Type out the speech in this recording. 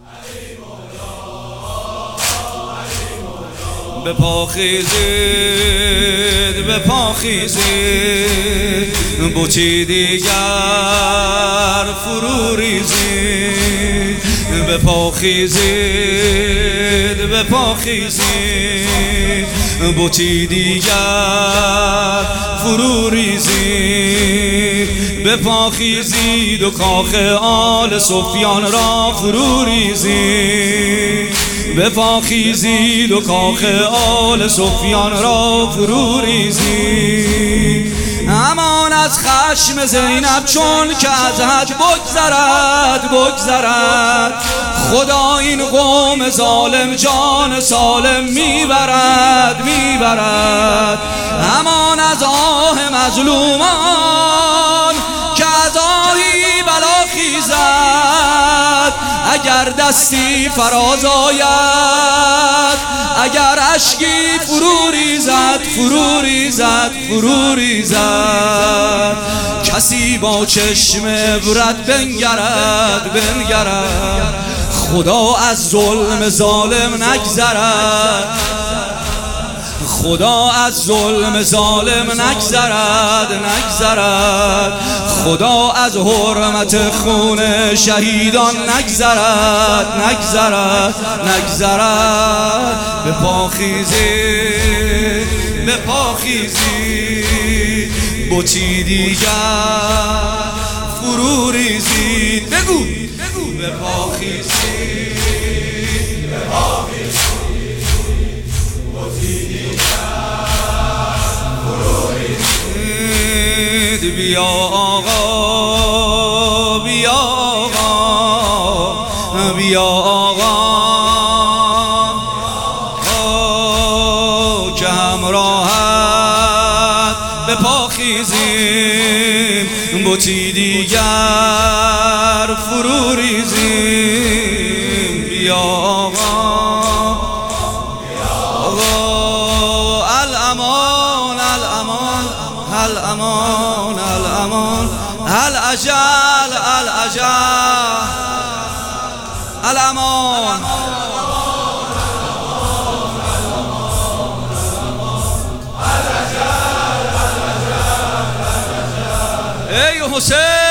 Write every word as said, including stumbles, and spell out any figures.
به پا خیزید، به پا خیزید، بتی دیگر فرو ریزید. به پا خیزید، به پا خیزید، بتی دیگر فرو ریزید. به پا خیزید و کاخ آل سفیان را فرو ریزید. به پا خیزید و کاخ آل سفیان را فرو ریزید. امان از خشم زینب چون که از حد بگذرد بگذرد، خدا این قوم ظالم جان سالم میبرد میبرد. امان از آه مظلومان که از آهی بلا خیزد، اگر دستی فراز آید، اگر اشکی فرو ریزد فرو ریزد فرو ریزد. کسی با چشم عبرت بنگرد بنگرد، خدا از ظلم ظالم نگذرد، خدا از ظلم ظالم نگذرد نگذرد. خدا از حرمت خون شهیدان نگذرد نگذرد نگذرد. به پا خیزید، به پا خیزید، بتی دیگر فرو ریزید. بگو بگو به پا خیزید، به پا خیزید، بیا آقا، بیا آقا، بیا آقا، آه که همراهت به پا خیزیم، بتی دیگر فرو ریزیم. بیا آقا، آقا، الامان الامان الامان الامان، الاجل الاجل الامان. ای حسین